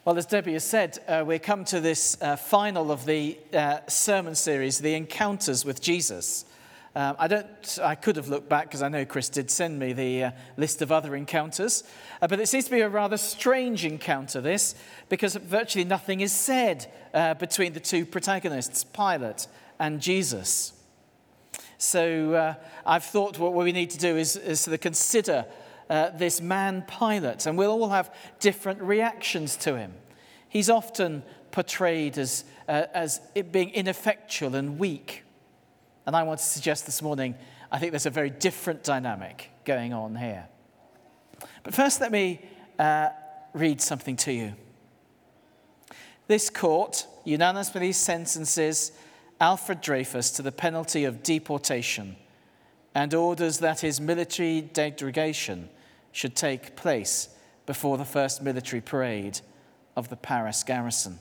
Well, as Debbie has said, we come to this final of the sermon series, The Encounters with Jesus. I could have looked back because I know Chris did send me the list of other encounters, but it seems to be a rather strange encounter, this, because virtually nothing is said between the two protagonists, Pilate and Jesus. So I've thought what we need to do is sort of consider this man Pilate, and we'll all have different reactions to him. He's often portrayed as it being ineffectual and weak. And I want to suggest this morning, I think there's a very different dynamic going on here. But first, let me read something to you. This court unanimously sentences Alfred Dreyfus to the penalty of deportation and orders that his military degradation should take place before the first military parade of the Paris garrison.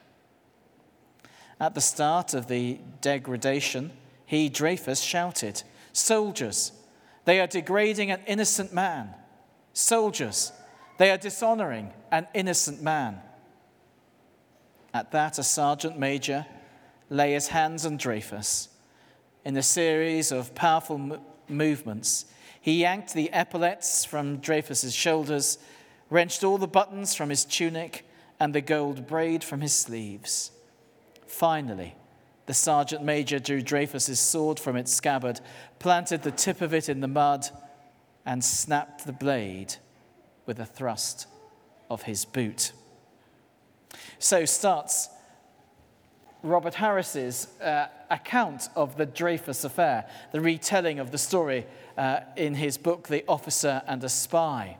At the start of the degradation, he, Dreyfus, shouted, "Soldiers, they are degrading an innocent man. Soldiers, they are dishonoring an innocent man." At that, a sergeant major lay his hands on Dreyfus. In a series of powerful movements, he yanked the epaulets from Dreyfus's shoulders, wrenched all the buttons from his tunic and the gold braid from his sleeves. Finally, the sergeant major drew Dreyfus's sword from its scabbard, planted the tip of it in the mud, and snapped the blade with a thrust of his boot. So starts Robert Harris's account of the Dreyfus affair, the retelling of the story in his book, The Officer and a Spy.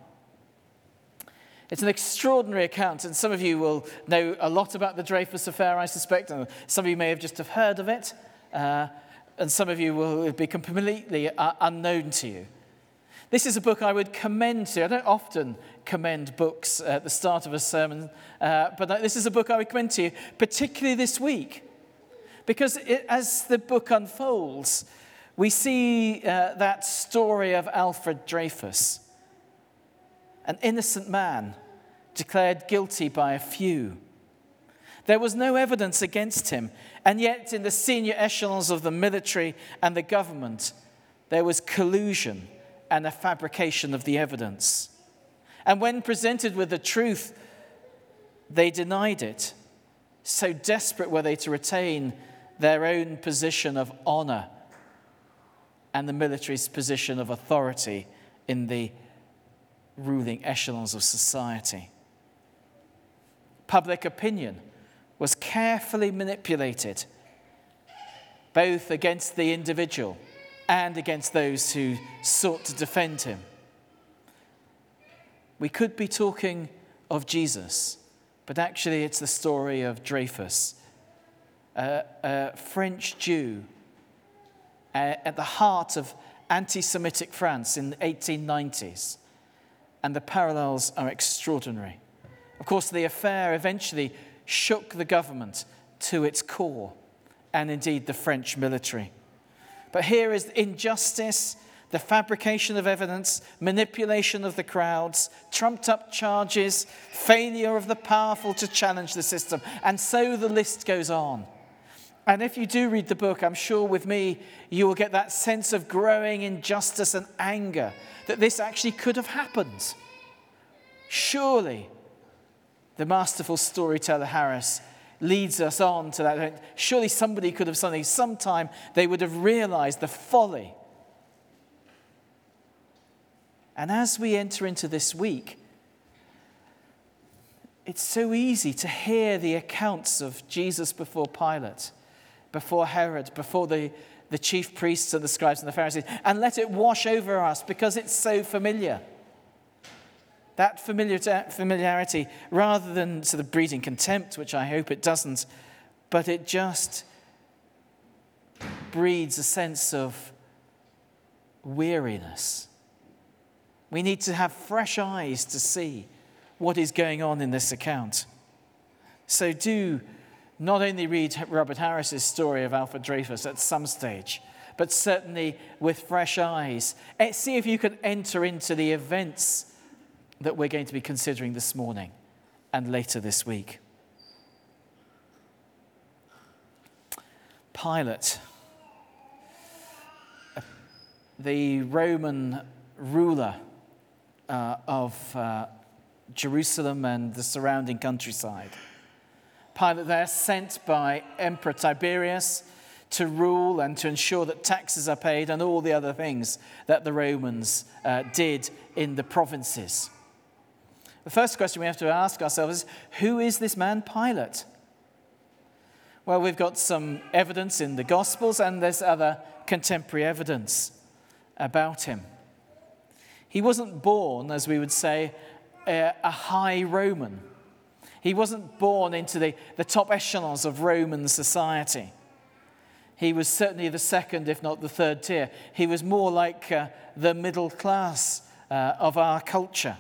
It's an extraordinary account, and some of you will know a lot about the Dreyfus affair, I suspect, and some of you may have just have heard of it, and some of you will be completely unknown to you. This is a book I would commend to you. I don't often commend books at the start of a sermon, but this is a book I would commend to you, particularly this week, because as the book unfolds, we see that story of Alfred Dreyfus, an innocent man declared guilty by a few. There was no evidence against him, and yet in the senior echelons of the military and the government, there was collusion and a fabrication of the evidence. And when presented with the truth, they denied it. So desperate were they to retain their own position of honor and the military's position of authority in the ruling echelons of society. Public opinion was carefully manipulated, both against the individual and against those who sought to defend him. We could be talking of Jesus, but actually it's the story of Dreyfus, a French Jew at the heart of anti-Semitic France in the 1890s. And the parallels are extraordinary. Of course, the affair eventually shook the government to its core, and indeed the French military. But here is injustice, the fabrication of evidence, manipulation of the crowds, trumped-up charges, failure of the powerful to challenge the system, and so the list goes on. And if you do read the book, I'm sure with me, you will get that sense of growing injustice and anger that this actually could have happened. Surely, the masterful storyteller Harris leads us on to that. Surely somebody could have sometime they would have realized the folly. And as we enter into this week, it's so easy to hear the accounts of Jesus before Pilate, before Herod, before the chief priests and the scribes and the Pharisees, and let it wash over us because it's so familiar. That familiarity, rather than sort of breeding contempt, which I hope it doesn't, but it just breeds a sense of weariness. We need to have fresh eyes to see what is going on in this account. So do not only read Robert Harris's story of Alfred Dreyfus at some stage, but certainly with fresh eyes. See if you can enter into the events that we're going to be considering this morning and later this week. Pilate, the Roman ruler of Jerusalem and the surrounding countryside. Pilate there, sent by Emperor Tiberius to rule and to ensure that taxes are paid and all the other things that the Romans did in the provinces. The first question we have to ask ourselves is, who is this man Pilate? Well, we've got some evidence in the Gospels and there's other contemporary evidence about him. He wasn't born, as we would say, a high Roman. He wasn't born into the top echelons of Roman society. He was certainly the second, if not the third tier. He was more like the middle class of our culture.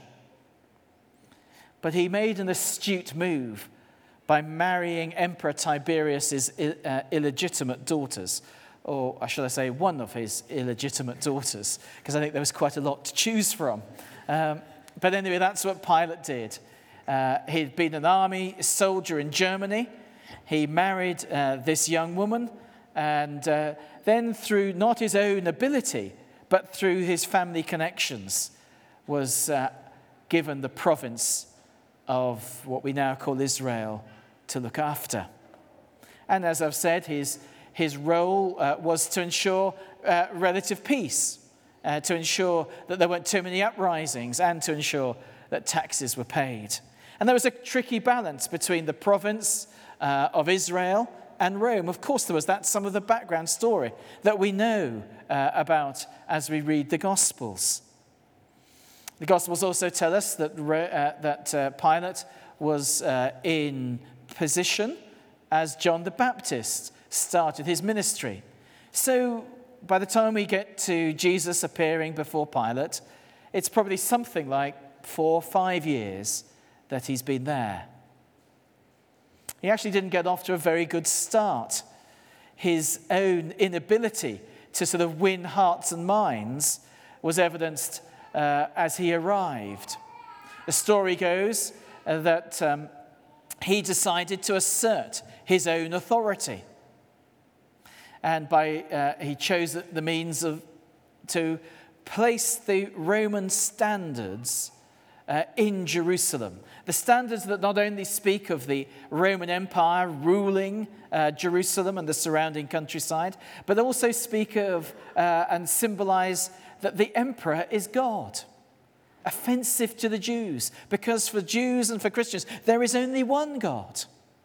But he made an astute move by marrying Emperor Tiberius's illegitimate daughters, or should I say one of his illegitimate daughters, because I think there was quite a lot to choose from. But anyway, that's what Pilate did. He'd been an army soldier in Germany. He married this young woman, and then through not his own ability, but through his family connections, was given the province of what we now call Israel to look after. And as I've said, his role was to ensure relative peace, to ensure that there weren't too many uprisings, and to ensure that taxes were paid. And there was a tricky balance between the province of Israel and Rome. Of course, there was that, some of the background story that we know about as we read the Gospels. The Gospels also tell us that Pilate was in position as John the Baptist started his ministry. So by the time we get to Jesus appearing before Pilate, it's probably something like 4 or 5 years that he's been there. He actually didn't get off to a very good start. His own inability to sort of win hearts and minds was evidenced as he arrived. The story goes that he decided to assert his own authority. And he chose the means to place the Roman standards in Jerusalem. The standards that not only speak of the Roman Empire ruling Jerusalem and the surrounding countryside, but also speak of and symbolize that the emperor is God. Offensive to the Jews, because for Jews and for Christians, there is only one God.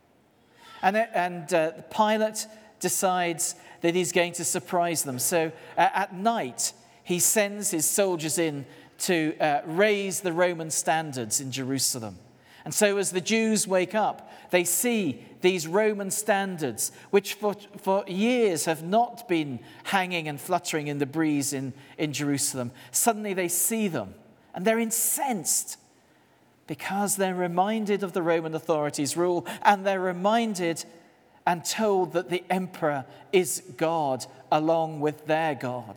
And Pilate decides that he's going to surprise them. So at night, he sends his soldiers in to raise the Roman standards in Jerusalem. And so as the Jews wake up, they see these Roman standards, which for years have not been hanging and fluttering in the breeze in Jerusalem. Suddenly they see them, and they're incensed because they're reminded of the Roman authorities' rule, and they're reminded and told that the emperor is God along with their God.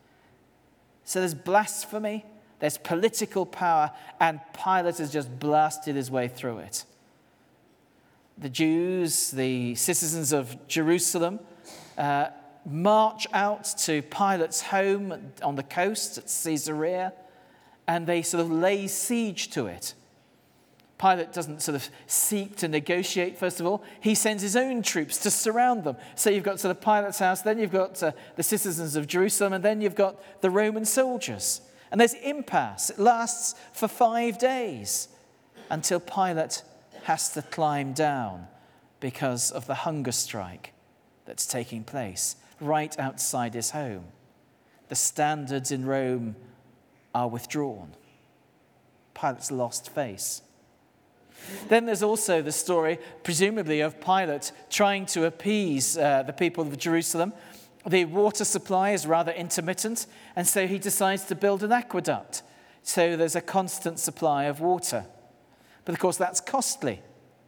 So there's blasphemy, there's political power, and Pilate has just blasted his way through it. The Jews, the citizens of Jerusalem, march out to Pilate's home on the coast at Caesarea, and they sort of lay siege to it. Pilate doesn't sort of seek to negotiate, first of all. He sends his own troops to surround them. So you've got sort of Pilate's house, then you've got the citizens of Jerusalem, and then you've got the Roman soldiers. And there's impasse. It lasts for 5 days until Pilate has to climb down because of the hunger strike that's taking place right outside his home. The standards in Rome are withdrawn. Pilate's lost face. Then there's also the story, presumably, of Pilate trying to appease the people of Jerusalem. The water supply is rather intermittent, and so he decides to build an aqueduct. So there's a constant supply of water. But of course, that's costly.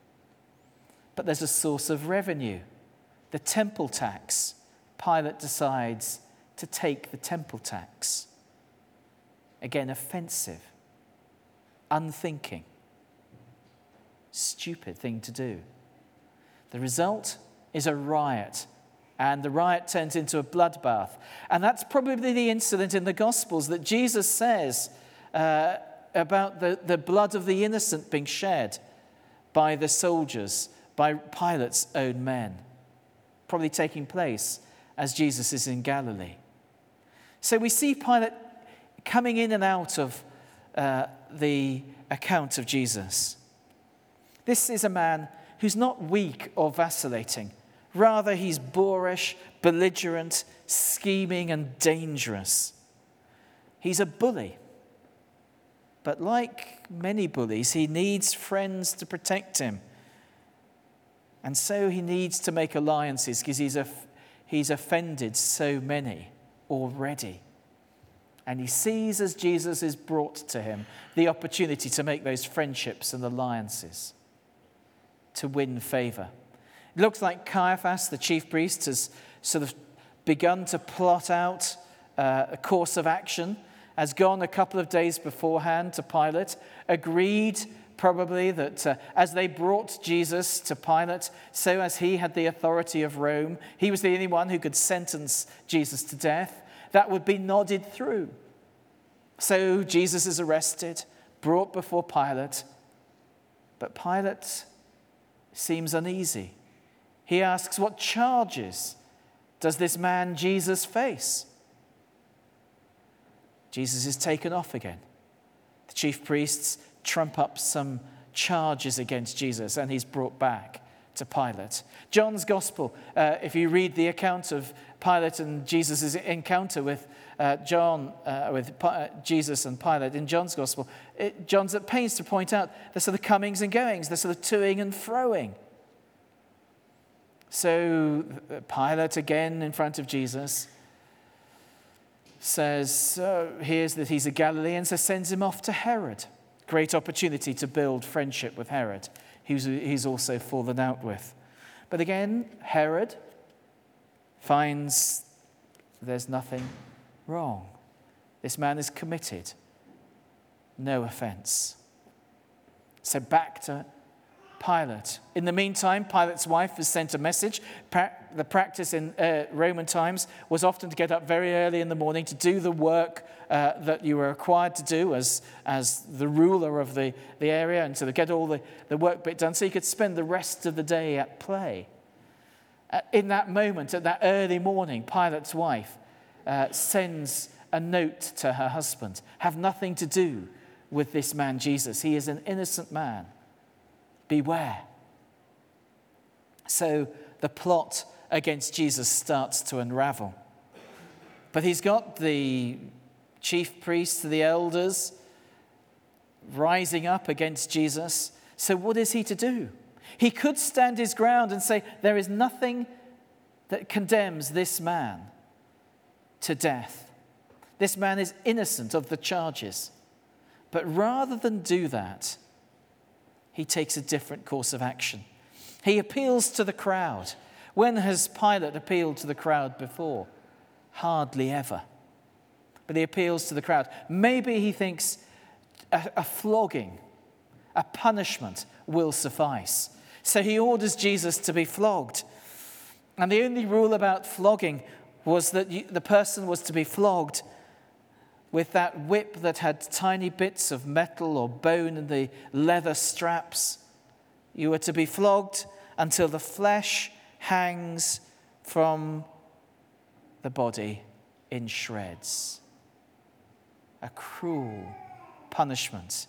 But there's a source of revenue, the temple tax. Pilate decides to take the temple tax. Again, offensive, unthinking. stupid thing to do. The result is a riot, and the riot turns into a bloodbath. And that's probably the incident in the Gospels that Jesus says about the blood of the innocent being shed by the soldiers, by Pilate's own men, probably taking place as Jesus is in Galilee. So we see Pilate coming in and out of the account of Jesus. This is a man who's not weak or vacillating. Rather, he's boorish, belligerent, scheming, and dangerous. He's a bully. But like many bullies, he needs friends to protect him. And so he needs to make alliances because he's offended so many already. And he sees, as Jesus is brought to him, the opportunity to make those friendships and alliances, to win favor. It looks like Caiaphas, the chief priest, has sort of begun to plot out a course of action, has gone a couple of days beforehand to Pilate, agreed probably that as they brought Jesus to Pilate, so as he had the authority of Rome, he was the only one who could sentence Jesus to death, that would be nodded through. So Jesus is arrested, brought before Pilate, but Pilate seems uneasy. He asks, what charges does this man Jesus face? Jesus is taken off again. The chief priests trump up some charges against Jesus, and he's brought back to Pilate. John's Gospel, if you read the account of Pilate and Jesus' encounter with Jesus and Pilate in John's Gospel, John's at pains to point out the sort of comings and goings, the sort of toing and froing. So Pilate, again in front of Jesus, says, hears that he's a Galilean, so sends him off to Herod. Great opportunity to build friendship with Herod, he's also fallen out with. But again, Herod finds there's nothing wrong. This man is committed. No offense. So back to Pilate. In the meantime, Pilate's wife has sent a message. The practice in Roman times was often to get up very early in the morning to do the work that you were required to do as the ruler of the area, and to get all the work bit done so you could spend the rest of the day at play. In that moment, at that early morning, Pilate's wife sends a note to her husband. Have nothing to do with this man Jesus. He is an innocent man. Beware. So the plot against Jesus starts to unravel. But he's got the chief priests, the elders, rising up against Jesus. So what is he to do? He could stand his ground and say, there is nothing that condemns this man to death. This man is innocent of the charges. But rather than do that, he takes a different course of action. He appeals to the crowd. When has Pilate appealed to the crowd before? Hardly ever. But he appeals to the crowd. Maybe he thinks a flogging, a punishment will suffice. So he orders Jesus to be flogged. And the only rule about flogging was that the person was to be flogged with that whip that had tiny bits of metal or bone in the leather straps. You were to be flogged until the flesh hangs from the body in shreds. A cruel punishment,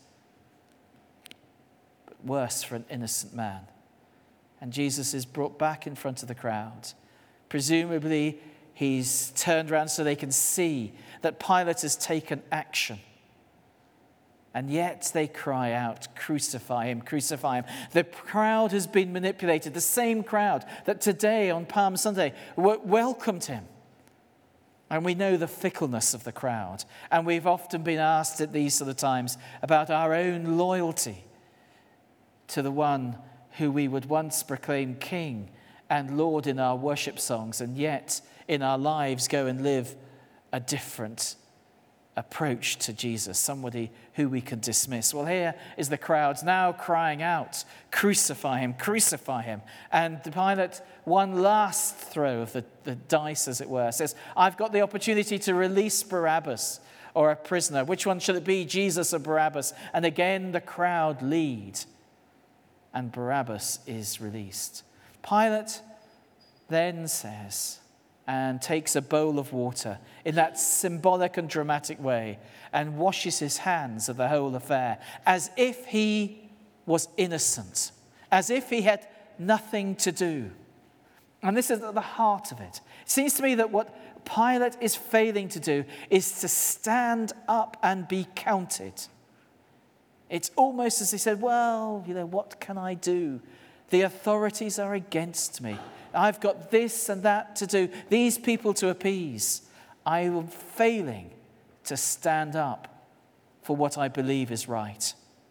but worse for an innocent man. And Jesus is brought back in front of the crowd. Presumably, he's turned around so they can see that Pilate has taken action. And yet they cry out, crucify him, crucify him. The crowd has been manipulated. The same crowd that today on Palm Sunday welcomed him. And we know the fickleness of the crowd. And we've often been asked at these sort of times about our own loyalty to the one who we would once proclaim King and Lord in our worship songs, and yet in our lives go and live a different approach to Jesus, somebody who we can dismiss. Well, here is the crowds now crying out, crucify him, crucify him. And Pilate, one last throw of the dice, as it were, says, I've got the opportunity to release Barabbas or a prisoner. Which one shall it be, Jesus or Barabbas? And again, the crowd lead, and Barabbas is released. Pilate then says, and takes a bowl of water in that symbolic and dramatic way and washes his hands of the whole affair as if he was innocent, as if he had nothing to do. And this is at the heart of it. It seems to me that what Pilate is failing to do is to stand up and be counted. It's almost as he said, well, what can I do? The authorities are against me. I've got this and that to do, these people to appease. I am failing to stand up for what I believe is right.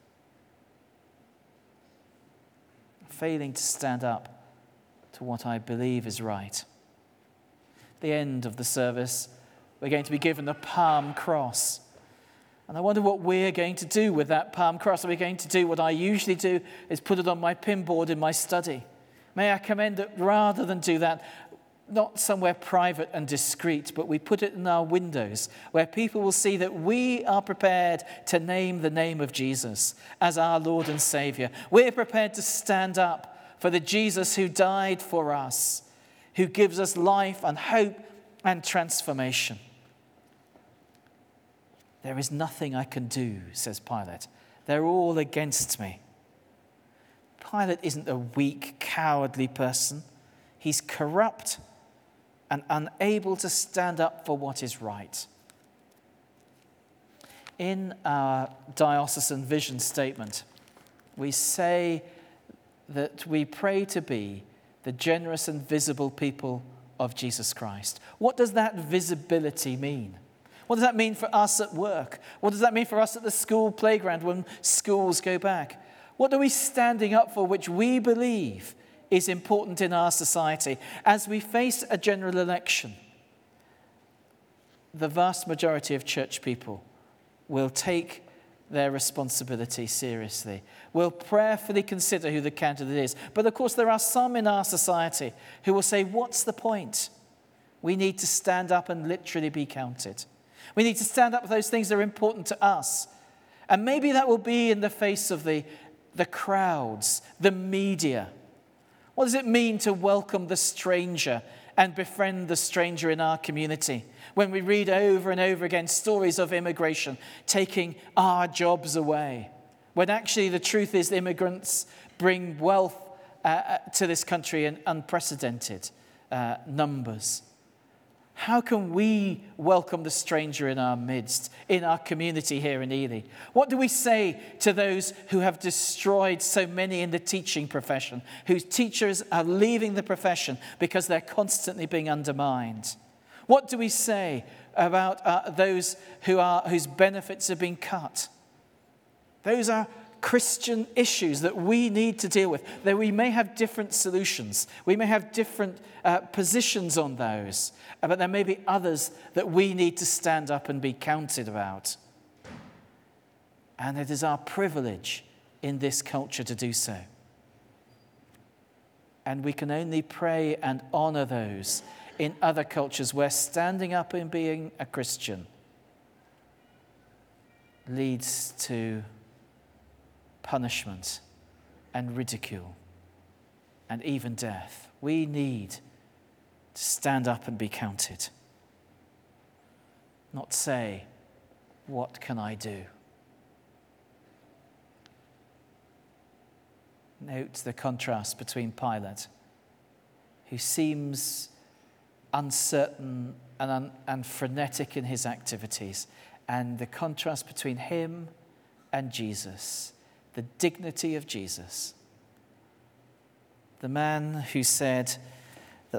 Failing to stand up to what I believe is right. At the end of the service, we're going to be given the Palm Cross. And I wonder what we're going to do with that Palm Cross. Are we going to do what I usually do, is put it on my pinboard in my study? May I commend that rather than do that, not somewhere private and discreet, but we put it in our windows where people will see that we are prepared to name the name of Jesus as our Lord and Savior. We're prepared to stand up for the Jesus who died for us, who gives us life and hope and transformation. There is nothing I can do, says Pilate. They're all against me. Pilate isn't a weak, cowardly person. He's corrupt and unable to stand up for what is right. In our diocesan vision statement, we say that we pray to be the generous and visible people of Jesus Christ. What does that visibility mean? What does that mean for us at work? What does that mean for us at the school playground when schools go back? What are we standing up for which we believe is important in our society? As we face a general election, the vast majority of church people will take their responsibility seriously, will prayerfully consider who the candidate is. But of course, there are some in our society who will say, what's the point? We need to stand up and literally be counted. We need to stand up for those things that are important to us. And maybe that will be in the face of the crowds, the media. What does it mean to welcome the stranger and befriend the stranger in our community? When we read over and over again stories of immigration taking our jobs away, when actually the truth is immigrants bring wealth to this country in unprecedented numbers. How can we welcome the stranger in our midst, in our community here in Ely? What do we say to those who have destroyed so many in the teaching profession, whose teachers are leaving the profession because they're constantly being undermined? What do we say about those whose benefits have been cut? Those are Christian issues that we need to deal with. Though we may have different solutions, we may have different positions on those, but there may be others that we need to stand up and be counted about. And it is our privilege in this culture to do so. And we can only pray and honor those in other cultures where standing up and being a Christian leads to punishment and ridicule and even death. We need to stand up and be counted. Not say, what can I do? Note the contrast between Pilate, who seems uncertain and frenetic in his activities, and the contrast between him and Jesus, the dignity of Jesus. The man who said that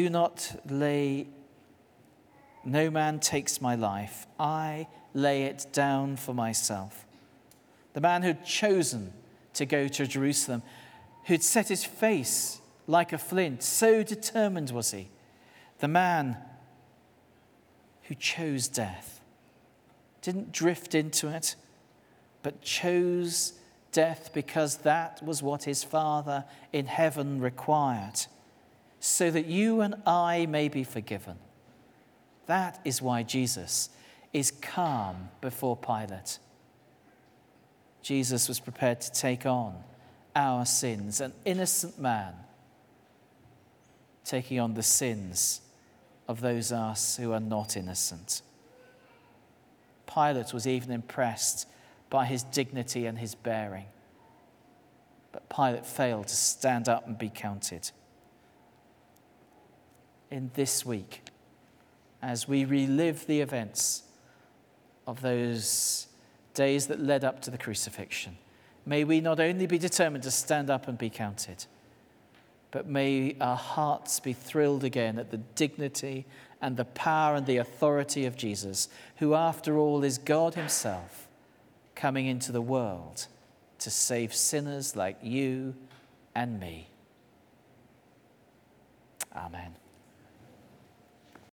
no man takes my life, I lay it down for myself. The man who'd chosen to go to Jerusalem, who'd set his face like a flint, so determined was he. The man who chose death didn't drift into it, but chose death because that was what his Father in heaven required, so that you and I may be forgiven. That is why Jesus is calm before Pilate. Jesus was prepared to take on our sins, an innocent man taking on the sins of those us who are not innocent. Pilate was even impressed by his dignity and his bearing. But Pilate failed to stand up and be counted. In this week, as we relive the events of those days that led up to the crucifixion, may we not only be determined to stand up and be counted, but may our hearts be thrilled again at the dignity and the power and the authority of Jesus, who after all is God himself, coming into the world to save sinners like you and me. Amen.